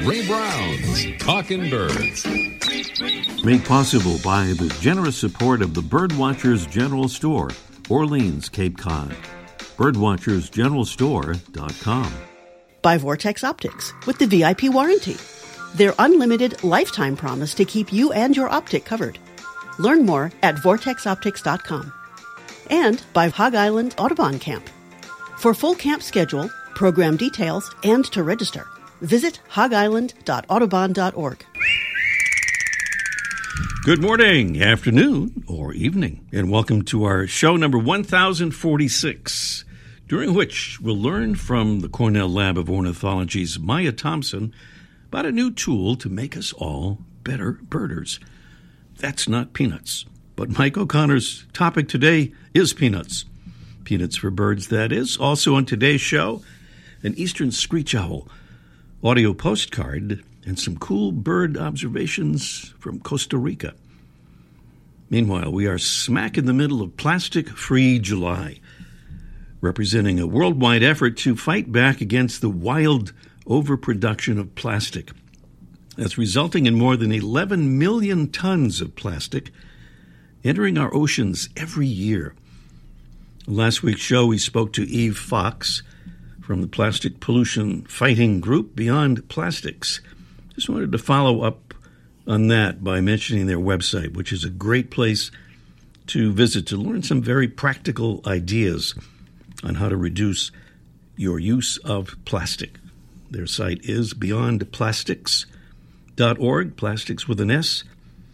Ray Brown's Talking Birds. Made possible by the generous support of the Birdwatchers General Store, Orleans, Cape Cod. Birdwatchersgeneralstore.com. By Vortex Optics with the VIP warranty. Their unlimited lifetime promise to keep you and your optic covered. Learn more at vortexoptics.com. And by Hog Island Audubon Camp. For full camp schedule, program details, and to register, visit hogisland.audubon.org. Good morning, afternoon, or evening, and welcome to our show number 1046, during which we'll learn from the Cornell Lab of Ornithology's Maya Thompson about a new tool to make us all better birders. That's not peanuts, but Mike O'Connor's topic today is peanuts. Peanuts for birds, that is. Also on today's show, an eastern screech owl, audio postcard, and some cool bird observations from Costa Rica. Meanwhile, we are smack in the middle of Plastic-Free July, representing a worldwide effort to fight back against the wild overproduction of plastic. That's resulting in more than 11 million tons of plastic entering our oceans every year. Last week's show, we spoke to Eve Fox from the plastic pollution fighting group Beyond Plastics. Just wanted to follow up on that by mentioning their website, which is a great place to visit to learn some very practical ideas on how to reduce your use of plastic. Their site is beyondplastics.org, plastics with an S,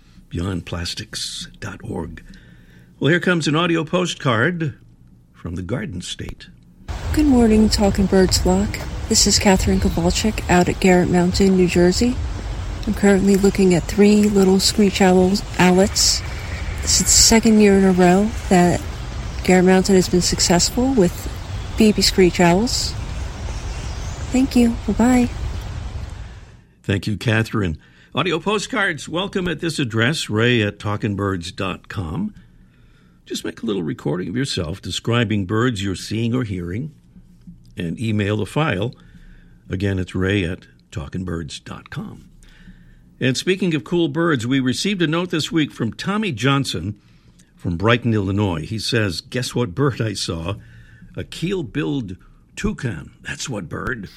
beyondplastics.org. Well, here comes an audio postcard from the Garden State. Good morning, Talking Birds flock. This is Catherine Kowalczyk out at Garrett Mountain, New Jersey. I'm currently looking at 3 little screech owlets. This is the second year in a row that Garrett Mountain has been successful with baby screech owls. Thank you. Bye-bye. Thank you, Catherine. Audio postcards, welcome at this address, ray@talkingbirds.com. Just make a little recording of yourself describing birds you're seeing or hearing and email the file. Again, it's ray@talkingbirds.com. And speaking of cool birds, we received a note this week from Tommy Johnson from Brighton, Illinois. He says, guess what bird I saw? A keel-billed toucan. That's what bird.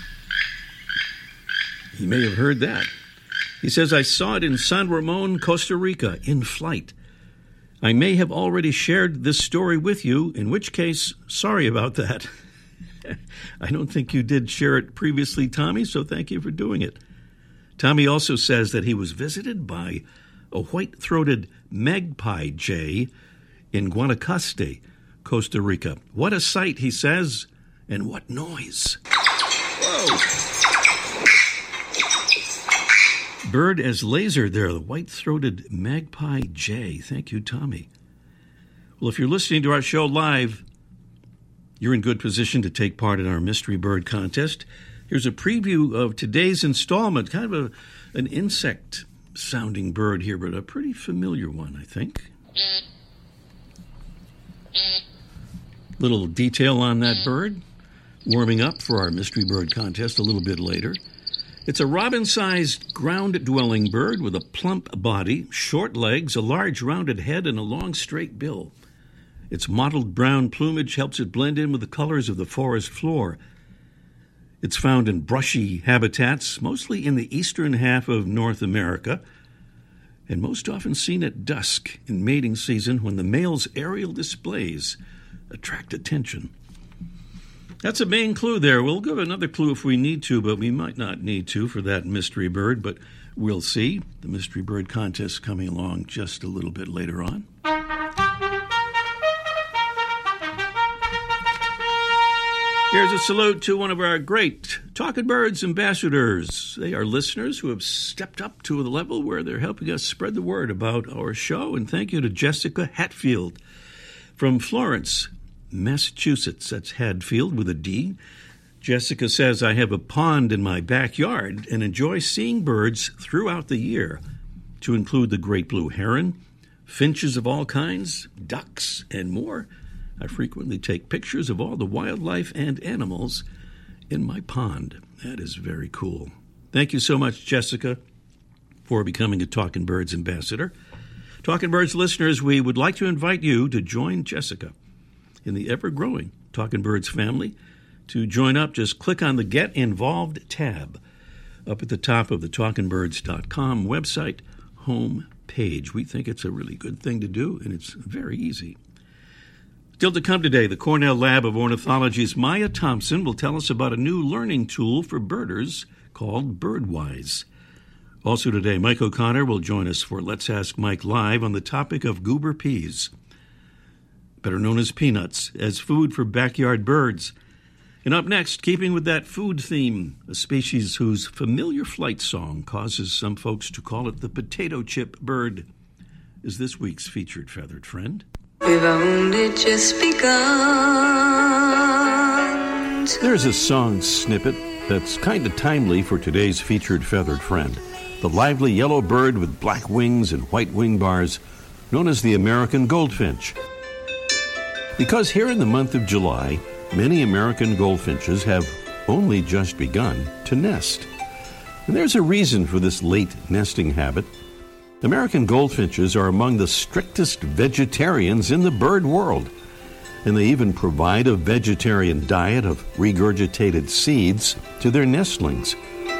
You may have heard that. He says, I saw it in San Ramon, Costa Rica, in flight. I may have already shared this story with you, in which case, sorry about that. I don't think you did share it previously, Tommy, so thank you for doing it. Tommy also says that he was visited by a white-throated magpie jay in Guanacaste, Costa Rica. What a sight, he says, and what noise. Whoa! Bird as laser there, the white-throated magpie jay. Thank you, Tommy. Well, if you're listening to our show live, you're in good position to take part in our Mystery Bird Contest. Here's a preview of today's installment, kind of an insect-sounding bird here, but a pretty familiar one, I think. Little detail on that bird, warming up for our Mystery Bird Contest a little bit later. It's a robin-sized ground-dwelling bird with a plump body, short legs, a large rounded head, and a long straight bill. Its mottled brown plumage helps it blend in with the colors of the forest floor. It's found in brushy habitats, mostly in the eastern half of North America, and most often seen at dusk in mating season when the male's aerial displays attract attention. That's a main clue there. We'll give another clue if we need to, but we might not need to for that mystery bird, but we'll see. The Mystery Bird Contest coming along just a little bit later on. Here's a salute to one of our great Talking Birds ambassadors. They are listeners who have stepped up to the level where they're helping us spread the word about our show. And thank you to Jessica Hatfield from Florence, Massachusetts. That's Hadfield with a D. Jessica says, I have a pond in my backyard and enjoy seeing birds throughout the year, to include the great blue heron, finches of all kinds, ducks, and more. I frequently take pictures of all the wildlife and animals in my pond. That is very cool. Thank you so much, Jessica, for becoming a Talking Birds ambassador. Talking Birds listeners, we would like to invite you to join Jessica in the ever-growing Talking Birds family. To join up, just click on the Get Involved tab up at the top of the talkingbirds.com website home page. We think it's a really good thing to do, and it's very easy. Still to come today, the Cornell Lab of Ornithology's Maya Thompson will tell us about a new learning tool for birders called Birdwise. Also today, Mike O'Connor will join us for Let's Ask Mike Live on the topic of goober peas, better known as peanuts, as food for backyard birds. And up next, keeping with that food theme, a species whose familiar flight song causes some folks to call it the potato chip bird, is this week's featured feathered friend. We've only just begun. There's a song snippet that's kind of timely for today's featured feathered friend, the lively yellow bird with black wings and white wing bars, known as the American goldfinch. Because here in the month of July, many American goldfinches have only just begun to nest. And there's a reason for this late nesting habit. American goldfinches are among the strictest vegetarians in the bird world, and they even provide a vegetarian diet of regurgitated seeds to their nestlings.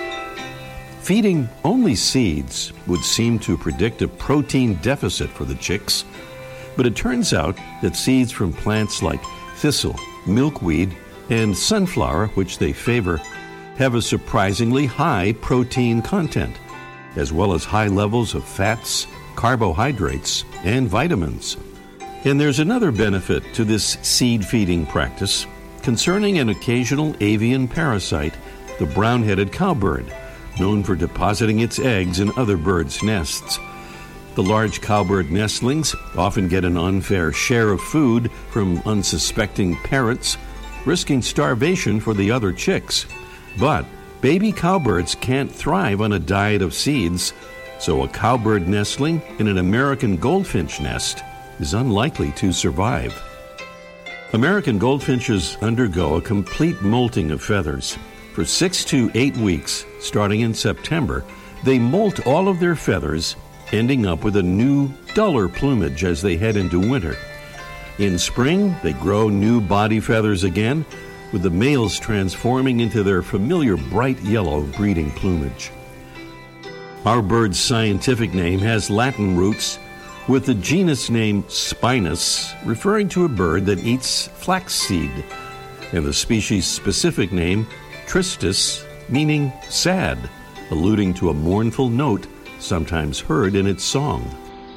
Feeding only seeds would seem to predict a protein deficit for the chicks, but it turns out that seeds from plants like thistle, milkweed, and sunflower, which they favor, have a surprisingly high protein content, as well as high levels of fats, carbohydrates, and vitamins. And there's another benefit to this seed-feeding practice concerning an occasional avian parasite, the brown-headed cowbird, known for depositing its eggs in other birds' nests. The large cowbird nestlings often get an unfair share of food from unsuspecting parents, risking starvation for the other chicks. But baby cowbirds can't thrive on a diet of seeds, so a cowbird nestling in an American goldfinch nest is unlikely to survive. American goldfinches undergo a complete molting of feathers. For 6 to 8 weeks, starting in September, they molt all of their feathers, ending up with a new, duller plumage as they head into winter. In spring, they grow new body feathers again, with the males transforming into their familiar bright yellow breeding plumage. Our bird's scientific name has Latin roots, with the genus name Spinus referring to a bird that eats flaxseed, and the species-specific name Tristis, meaning sad, alluding to a mournful note sometimes heard in its song.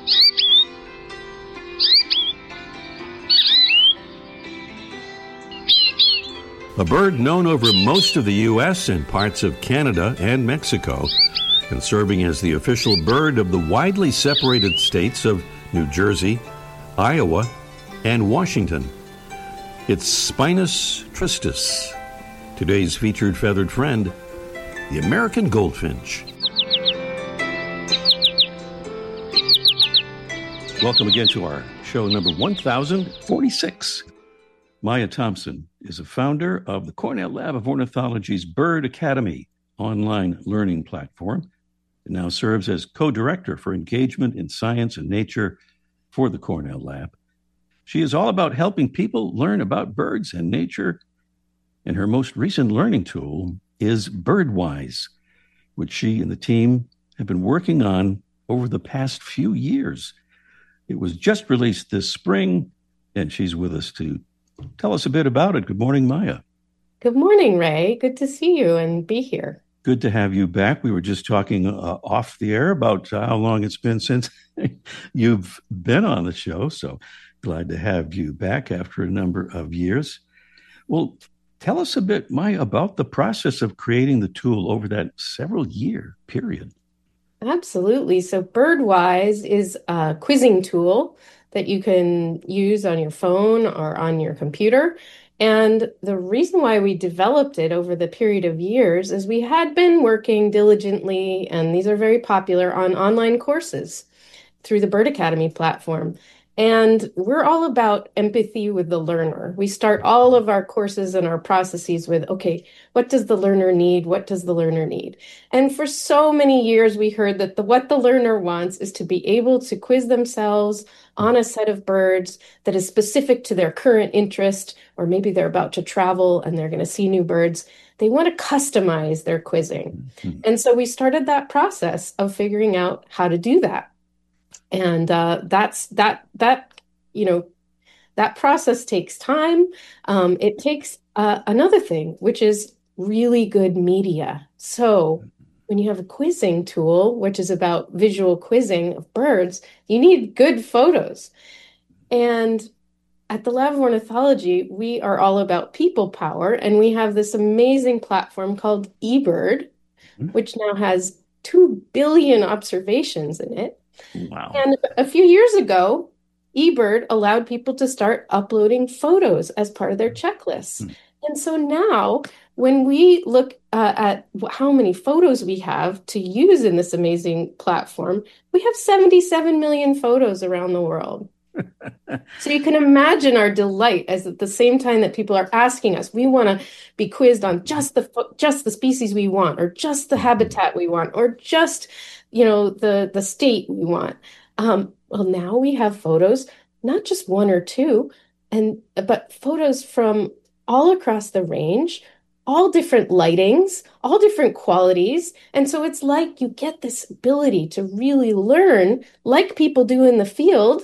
A bird known over most of the U.S. and parts of Canada and Mexico, and serving as the official bird of the widely separated states of New Jersey, Iowa, and Washington. It's Spinus tristis, today's featured feathered friend, the American goldfinch. Welcome again to our show number 1046. Maya Thompson is a founder of the Cornell Lab of Ornithology's Bird Academy online learning platform, and now serves as co-director for engagement in science and nature for the Cornell Lab. She is all about helping people learn about birds and nature, and her most recent learning tool is Birdwise, which she and the team have been working on over the past few years. It was just released this spring, and she's with us to tell us a bit about it. Good morning, Maya. Good morning, Ray. Good to see you and be here. Good to have you back. We were just talking off the air about how long it's been since you've been on the show, so glad to have you back after a number of years. Well, tell us a bit, Maya, about the process of creating the tool over that several-year period. Absolutely. So Birdwise is a quizzing tool that you can use on your phone or on your computer. And the reason why we developed it over the period of years is we had been working diligently, and these are very popular, on online courses through the Bird Academy platform. And we're all about empathy with the learner. We start all of our courses and our processes with, okay, what does the learner need? What does the learner need? And for so many years, we heard that what the learner wants is to be able to quiz themselves on a set of birds that is specific to their current interest, or maybe they're about to travel and they're going to see new birds. They want to customize their quizzing. And so we started that process of figuring out how to do that. And that process takes time. It takes another thing, which is really good media. So when you have a quizzing tool, which is about visual quizzing of birds, you need good photos. And at the Lab of Ornithology, we are all about people power, and we have this amazing platform called eBird, which now has 2 billion observations in it. Wow. And a few years ago, eBird allowed people to start uploading photos as part of their checklists. And so now, when we look at how many photos we have to use in this amazing platform, we have 77 million photos around the world. So you can imagine our delight as at the same time that people are asking us, we want to be quizzed on just the species we want, or just the habitat we want, or just, the state we want. Well, now we have photos, not just 1 or 2, but photos from all across the range, all different lightings, all different qualities. And so it's like you get this ability to really learn like people do in the field,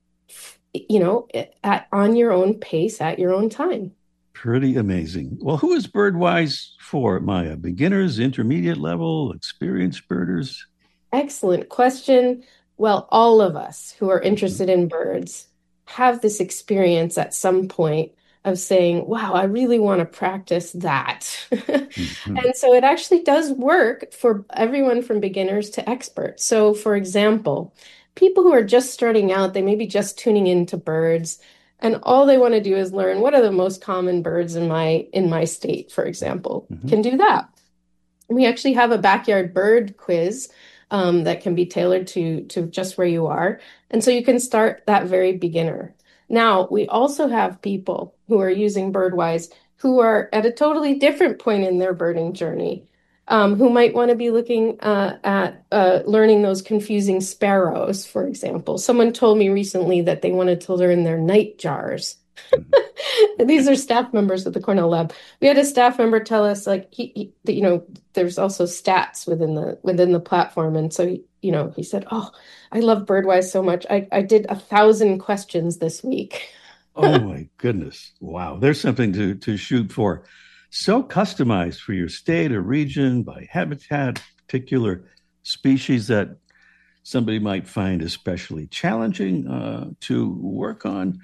on your own pace, at your own time. Pretty amazing. Well, who is Birdwise for, Maya? Beginners, intermediate level, experienced birders? Excellent question. Well, all of us who are interested in birds have this experience at some point of saying, wow, I really want to practice that. And so it actually does work for everyone from beginners to experts. So for example, people who are just starting out, they may be just tuning into birds, and all they want to do is learn what are the most common birds in my state, for example, can do that. We actually have a backyard bird quiz that can be tailored to just where you are. And so you can start that very beginner. Now, we also have people who are using Birdwise who are at a totally different point in their birding journey, who might want to be looking at learning those confusing sparrows, for example. Someone told me recently that they wanted to learn their night jars. These are staff members at the Cornell Lab. We had a staff member tell us, like, there's also stats within the platform, and so he said, "Oh, I love Birdwise so much. I did 1,000 questions this week." Oh my goodness! Wow, there's something to shoot for. So customized for your state or region by habitat, particular species that somebody might find especially challenging to work on.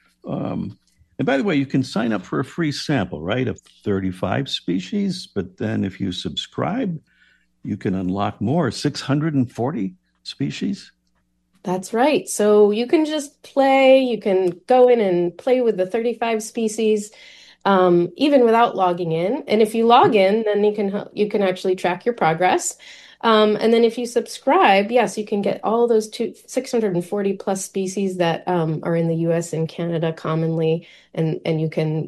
And by the way, you can sign up for a free sample, right, of 35 species. But then if you subscribe, you can unlock more, 640 species. That's right. So you can just play. You can go in and play with the 35 species, even without logging in. And if you log in, then you can actually track your progress. And then if you subscribe, yes, you can get all those 640 plus species that are in the U.S. and Canada commonly, and you can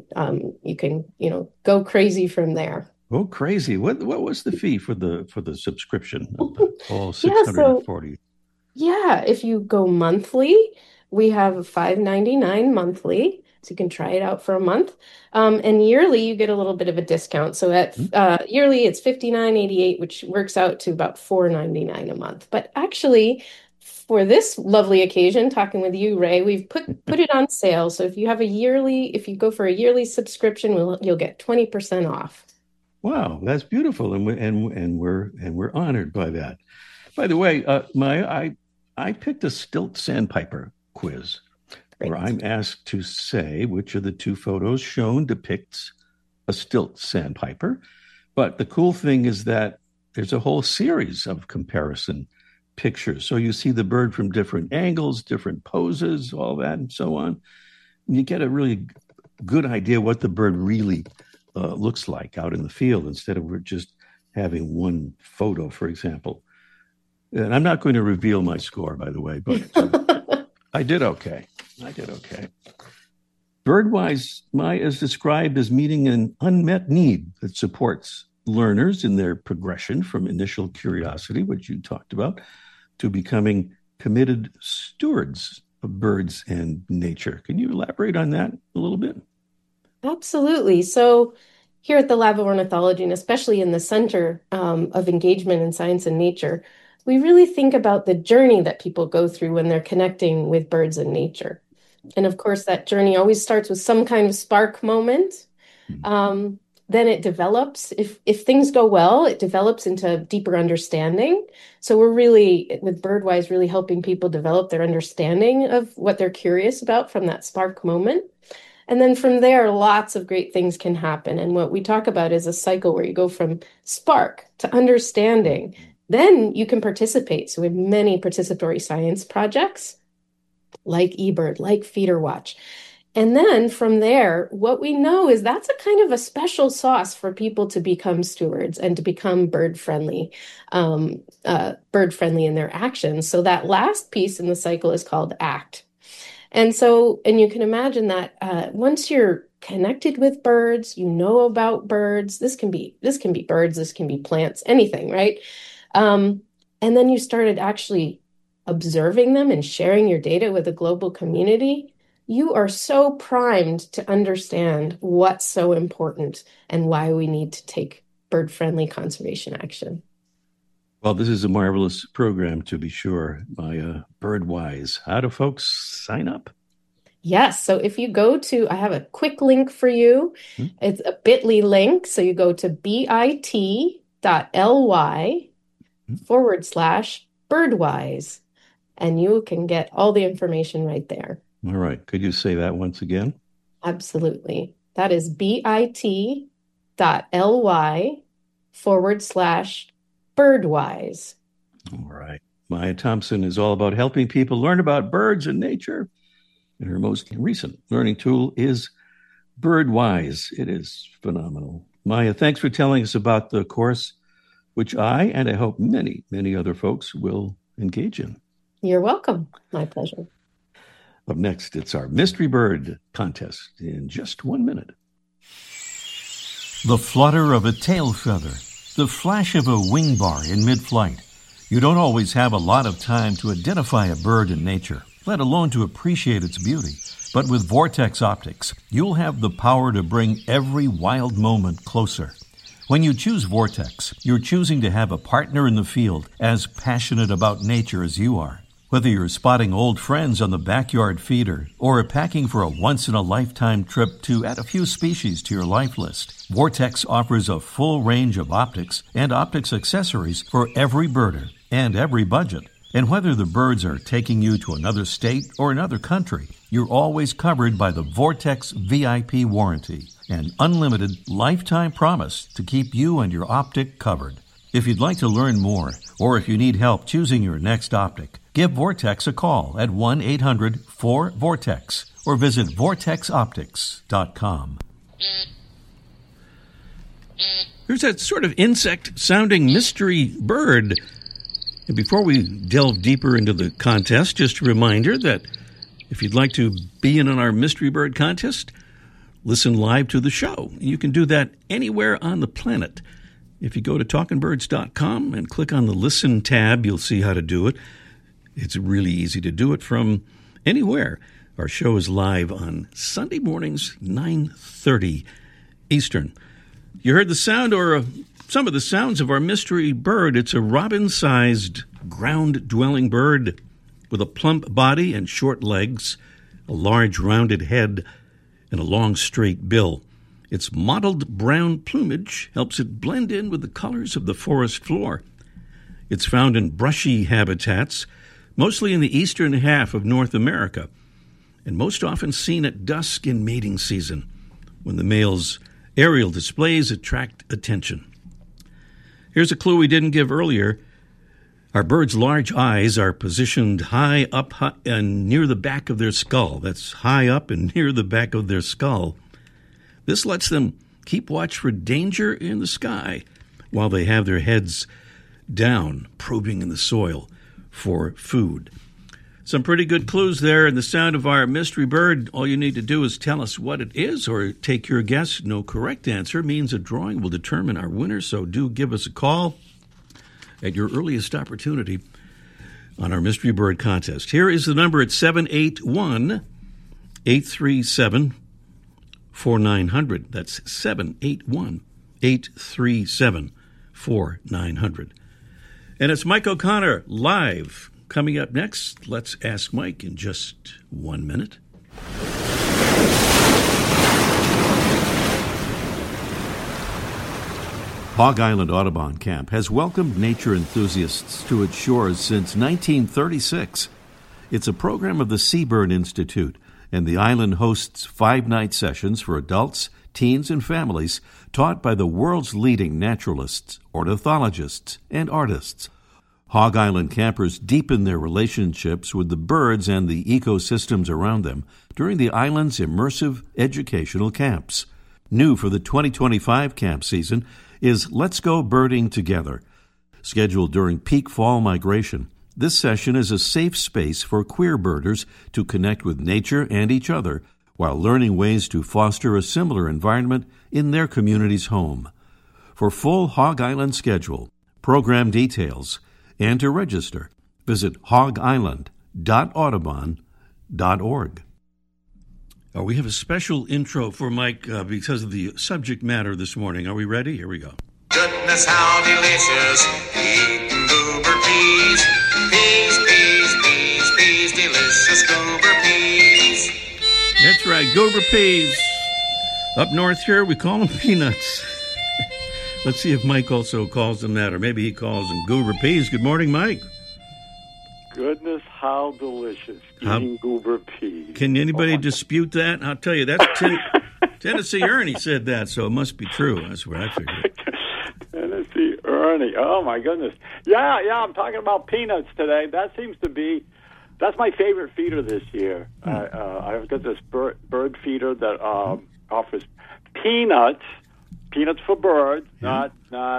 go crazy from there. Oh, crazy! What was the fee for the subscription? All 640. Yeah, if you go monthly, we have $5.99 monthly. So you can try it out for a month. And yearly, you get a little bit of a discount. So at yearly, it's $59.88, which works out to about $4.99 a month. But actually, for this lovely occasion, talking with you, Ray, we've put it on sale. So if you go for a yearly subscription, you'll get 20% off. Wow, that's beautiful, and we're honored by that. By the way, Maya, I picked a stilt sandpiper quiz. Great. Where I'm asked to say which of the 2 photos shown depicts a stilt sandpiper. But the cool thing is that there's a whole series of comparison pictures. So you see the bird from different angles, different poses, all that, and so on. And you get a really good idea what the bird really looks like out in the field, instead of just having one photo, for example. And I'm not going to reveal my score, by the way, but I did okay. I did okay. Birdwise, Maya, is described as meeting an unmet need that supports learners in their progression from initial curiosity, which you talked about, to becoming committed stewards of birds and nature. Can you elaborate on that a little bit? Absolutely. So here at the Lab of Ornithology, and especially in the Center of Engagement in Science and Nature, we really think about the journey that people go through when they're connecting with birds and nature. And of course, that journey always starts with some kind of spark moment. Then it develops. If things go well, it develops into deeper understanding. So we're really, with Birdwise, really helping people develop their understanding of what they're curious about from that spark moment. And then from there, lots of great things can happen. And what we talk about is a cycle where you go from spark to understanding. Then you can participate. So we have many participatory science projects like eBird, like FeederWatch. And then from there, what we know is that's a kind of a special sauce for people to become stewards and to become bird-friendly in their actions. So that last piece in the cycle is called ACT. And you can imagine that once you're connected with birds, you know about birds. This can be birds, this can be plants, anything, right? And then you started actually observing them and sharing your data with a global community. You are so primed to understand what's so important and why we need to take bird-friendly conservation action. Well, this is a marvelous program, to be sure, by Birdwise. How do folks sign up? Yes. So if you go to, I have a quick link for you. It's a bit.ly link. So you go to bit.ly/Birdwise, and you can get all the information right there. All right. Could you say that once again? Absolutely. That is bit.ly/Birdwise. All right. Maya Thompson is all about helping people learn about birds and nature. And her most recent learning tool is Birdwise. It is phenomenal. Maya, thanks for telling us about the course, which I, and I hope many, many other folks will engage in. You're welcome. My pleasure. Up next, it's our Mystery Bird contest in just 1 minute. The flutter of a tail feather, the flash of a wing bar in mid-flight. You don't always have a lot of time to identify a bird in nature, let alone to appreciate its beauty. But with Vortex Optics, you'll have the power to bring every wild moment closer. When you choose Vortex, you're choosing to have a partner in the field as passionate about nature as you are. Whether you're spotting old friends on the backyard feeder or packing for a once-in-a-lifetime trip to add a few species to your life list, Vortex offers a full range of optics and optics accessories for every birder and every budget. And whether the birds are taking you to another state or another country, you're always covered by the Vortex VIP warranty, an unlimited lifetime promise to keep you and your optic covered. If you'd like to learn more, or if you need help choosing your next optic, give Vortex a call at 1-800-4VORTEX or visit vortexoptics.com. There's that sort of insect-sounding mystery bird. And before we delve deeper into the contest, just a reminder that if you'd like to be in on our Mystery Bird contest, listen live to the show. You can do that anywhere on the planet. If you go to talkingbirds.com and click on the Listen tab, you'll see how to do it. It's really easy to do it from anywhere. Our show is live on Sunday mornings, 9:30 Eastern. You heard the sound or some of the sounds of our mystery bird. It's a robin-sized, ground-dwelling bird with a plump body and short legs, a large rounded head, and a long straight bill. Its mottled brown plumage helps it blend in with the colors of the forest floor. It's found in brushy habitats, mostly in the eastern half of North America, and most often seen at dusk in mating season, when the male's aerial displays attract attention. Here's a clue we didn't give earlier. Our bird's large eyes are positioned high up and near the back of their skull. That's high up and near the back of their skull. This lets them keep watch for danger in the sky while they have their heads down, probing in the soil for food. Some pretty good clues there in the sound of our mystery bird. All you need to do is tell us what it is or take your guess. No correct answer means a drawing will determine our winner, so do give us a call at your earliest opportunity on our mystery bird contest. Here is the number at 781-837-4900. That's 781-837-4900. And it's Mike O'Connor live. Coming up next, let's ask Mike in just 1 minute. Hog Island Audubon Camp has welcomed nature enthusiasts to its shores since 1936. It's a program of the Seabird Institute, and the island hosts 5-night sessions for adults, teens, and families taught by the world's leading naturalists, ornithologists, and artists. Hog Island campers deepen their relationships with the birds and the ecosystems around them during the island's immersive educational camps. New for the 2025 camp season is Let's Go Birding Together. Scheduled during peak fall migration, this session is a safe space for queer birders to connect with nature and each other while learning ways to foster a similar environment in their community's home. For full Hog Island schedule, program details, and to register, visit hogisland.audubon.org. We have a special intro for Mike because of the subject matter this morning. Are we ready? Here we go. Goodness, how delicious, eating goober peas. Peas, peas, peas, peas, delicious goober peas. That's right, goober peas. Up north here, we call them peanuts. Let's see if Mike also calls them that, or maybe he calls them goober peas. Good morning, Mike. Goodness, how delicious, eating goober peas. Can anybody dispute that? I'll tell you, that's Tennessee Ernie said that, so it must be true. That's what I figured. Tennessee Ernie, oh my goodness. Yeah, I'm talking about peanuts today. That's my favorite feeder this year. I've got this bird feeder that offers peanuts for birds, not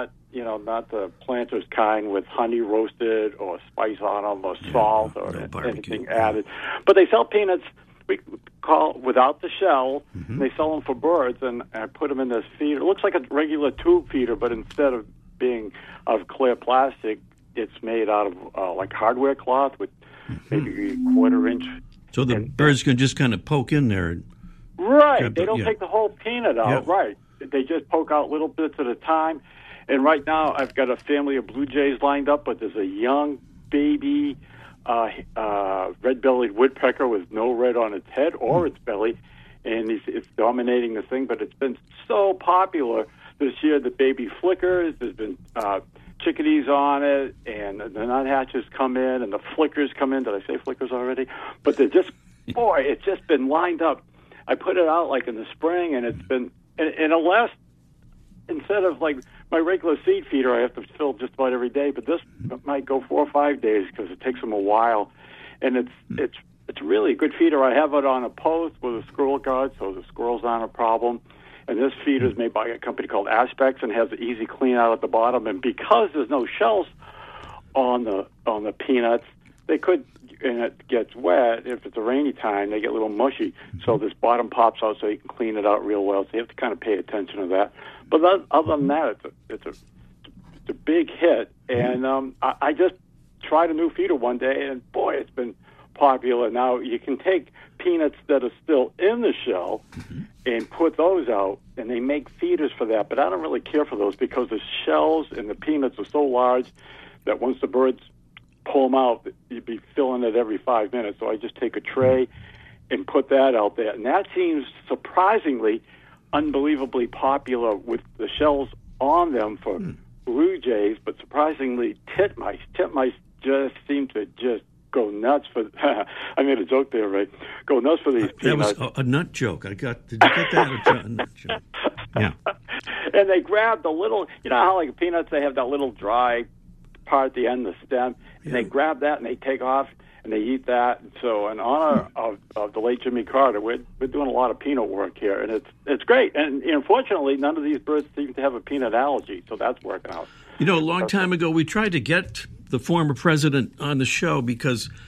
the Planters kind with honey roasted or spice on them or salt or anything added. But they sell peanuts we call without the shell. Mm-hmm. And they sell them for birds, and I put them in this feeder. It looks like a regular tube feeder, but instead of being of clear plastic, it's made out of like hardware cloth with maybe a quarter-inch. So the birds can just kind of poke in there. Right. They don't take the whole peanut out. Yeah. Right. They just poke out little bits at a time. And right now I've got a family of blue jays lined up, but there's a young baby red-bellied woodpecker with no red on its head or its belly, and it's dominating the thing. But it's been so popular this year. The baby flickers. There's been chickadees on it, and the nuthatches come in, and the flickers come in. Did I say flickers already? But they're just, boy, it's just been lined up. I put it out like in the spring, and it's been, and unless, instead of like my regular seed feeder, I have to fill just about every day, but this might go 4 or 5 days because it takes them a while, and it's really a good feeder. I have it on a post with a squirrel guard, so the squirrels aren't a problem. And this feeder is made by a company called Aspects and has an easy clean out at the bottom. And because there's no shells on the peanuts, they could, and it gets wet, if it's a rainy time, they get a little mushy. So this bottom pops out so you can clean it out real well. So you have to kind of pay attention to that. But other than that, it's a big hit. And I just tried a new feeder one day, and boy, it's been popular. Now you can take peanuts that are still in the shell and put those out, and they make feeders for that. But I don't really care for those because the shells and the peanuts are so large that once the birds pull them out, you'd be filling it every 5 minutes. So I just take a tray and put that out there. And that seems surprisingly, unbelievably popular with the shells on them for blue jays, but surprisingly titmice. Titmice just seem to just go nuts for. I made a joke there, right? Go nuts for these peanuts. That was a nut joke. Did you get that? A nut joke. Yeah. And they grab the little. You know how like peanuts they have that little dry part at the end, the stem, and they grab that and they take off and they eat that. So in honor of the late Jimmy Carter, we're doing a lot of peanut work here, and it's great. And unfortunately, none of these birds seem to have a peanut allergy, so that's working out. You know, a long time ago, we tried to get the former president on the show because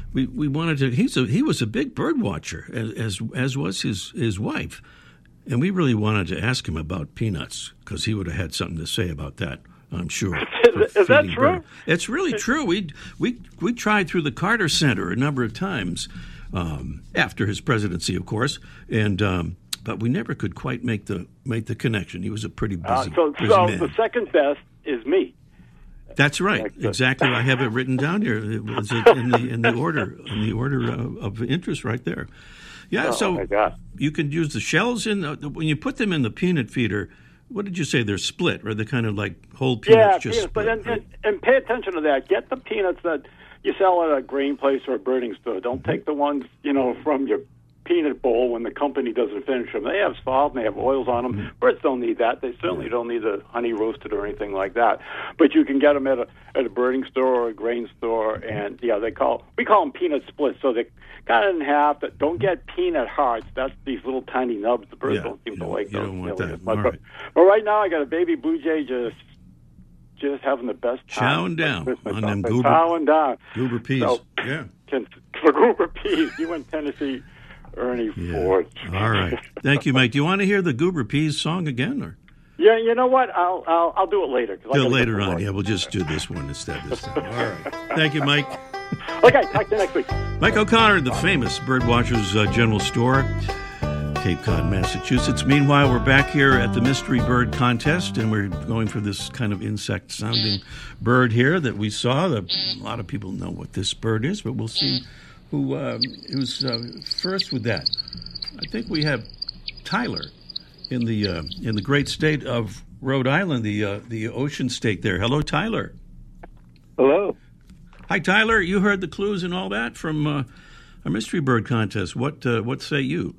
we wanted to. He was a big bird watcher, as was his wife, and we really wanted to ask him about peanuts because he would have had something to say about that. I'm sure. Is that true? It's really true. We tried through the Carter Center a number of times after his presidency, of course, and but we never could quite make the connection. He was a pretty busy, so man. The second best is me. That's right. Exactly. I have it written down here. It was in the order of interest right there. Yeah. So you can use the shells when you put them in the peanut feeder. What did you say? They're split, or they're kind of like whole peanuts just split. But and pay attention to that. Get the peanuts that you sell at a grain place or a birding store. Don't take the ones, from your peanut bowl when the company doesn't finish them. They have salt and they have oils on them. Mm-hmm. Birds don't need that. They certainly don't need the honey roasted or anything like that. But you can get them at a birding store or a grain store, and we call them peanut splits. So they cut it in half. Don't get peanut hearts. That's these little tiny nubs. The birds don't seem to like those. You don't want that. But right now I got a baby blue jay just having the best time. Chowing down on them goober peas. So, for goober peas, you went Tennessee. Ernie Ford. All right. Thank you, Mike. Do you want to hear the Goober Peas song again, or? Yeah, you know what? I'll do it later. Do it later on. Yeah, we'll just do this one instead this time. All right. Thank you, Mike. Okay, talk to you next week. Mike O'Connor, the famous Birdwatchers General Store, Cape Cod, Massachusetts. Meanwhile, we're back here at the Mystery Bird Contest, and we're going for this kind of insect-sounding bird here that we saw. A lot of people know what this bird is, but we'll see who's first with that. I think we have Tyler in the great state of Rhode Island, the ocean state there. Hello, Tyler. Hello. Hi, Tyler. You heard the clues and all that from our Mystery Bird Contest. What say you?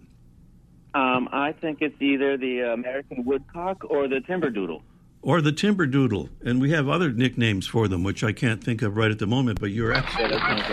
I think it's either the American woodcock or the timberdoodle. Or the timberdoodle. And we have other nicknames for them, which I can't think of right at the moment, but you're absolutely...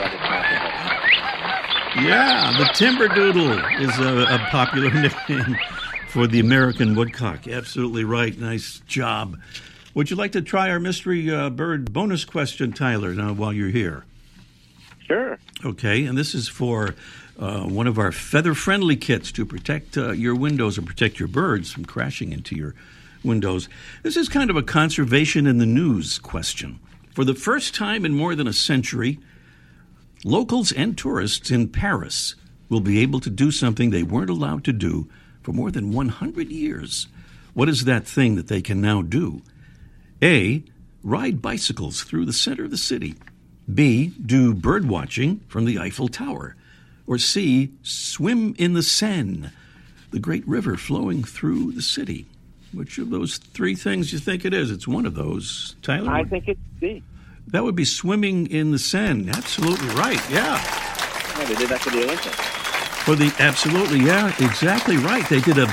Yeah, the timberdoodle is a popular nickname for the American woodcock. Absolutely right. Nice job. Would you like to try our mystery bird bonus question, Tyler, now while you're here? Sure. Okay, and this is for one of our feather-friendly kits to protect your windows or protect your birds from crashing into your windows. This is kind of a conservation in the news question. For the first time in more than a century, locals and tourists in Paris will be able to do something they weren't allowed to do for more than 100 years. What is that thing that they can now do? A, ride bicycles through the center of the city. B, do bird watching from the Eiffel Tower. Or C, swim in the Seine, the great river flowing through the city. Which of those three things do you think it is? It's one of those. Tyler? I think it's C. That would be swimming in the Seine. Absolutely right, yeah. They did that for the Olympics. Absolutely, yeah, exactly right. They did a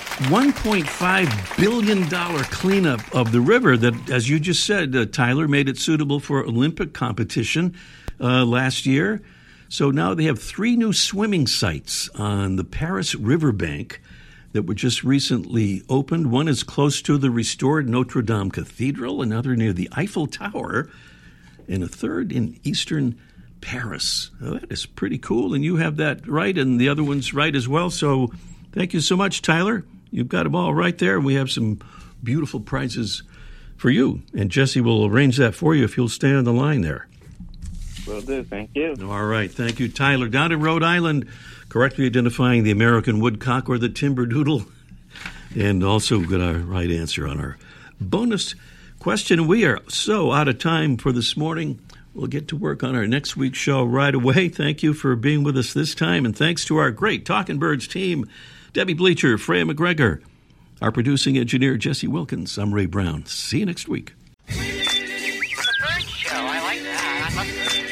$1.5 billion cleanup of the river that, as you just said, Tyler, made it suitable for Olympic competition last year. So now they have 3 new swimming sites on the Paris riverbank that were just recently opened. One is close to the restored Notre Dame Cathedral, another near the Eiffel Tower, and a third in eastern Paris. Well, that is pretty cool, and you have that right, and the other one's right as well. So thank you so much, Tyler. You've got them all right there. We have some beautiful prizes for you, and Jesse will arrange that for you if you'll stay on the line there. Will do. Thank you. All right. Thank you, Tyler. Down in Rhode Island, correctly identifying the American woodcock or the timberdoodle, and also got our right answer on our bonus question. We are so out of time for this morning. We'll get to work on our next week's show right away. Thank you for being with us this time, and thanks to our great Talking Birds team, Debbie Bleacher, Freya McGregor, our producing engineer, Jesse Wilkins. I'm Ray Brown. See you next week. The Bird Show. I like that. I love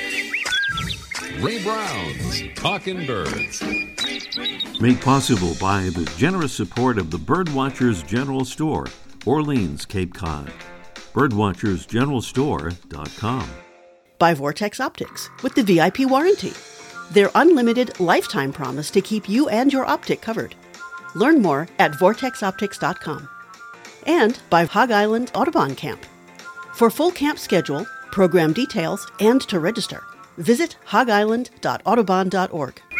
it. Ray Brown's Talking Birds. Made possible by the generous support of the Birdwatchers General Store, Orleans, Cape Cod. Birdwatchersgeneralstore.com. By Vortex Optics with the VIP warranty. Their unlimited lifetime promise to keep you and your optic covered. Learn more at vortexoptics.com. And by Hog Island Audubon Camp. For full camp schedule, program details, and to register, Visit hogisland.audubon.org.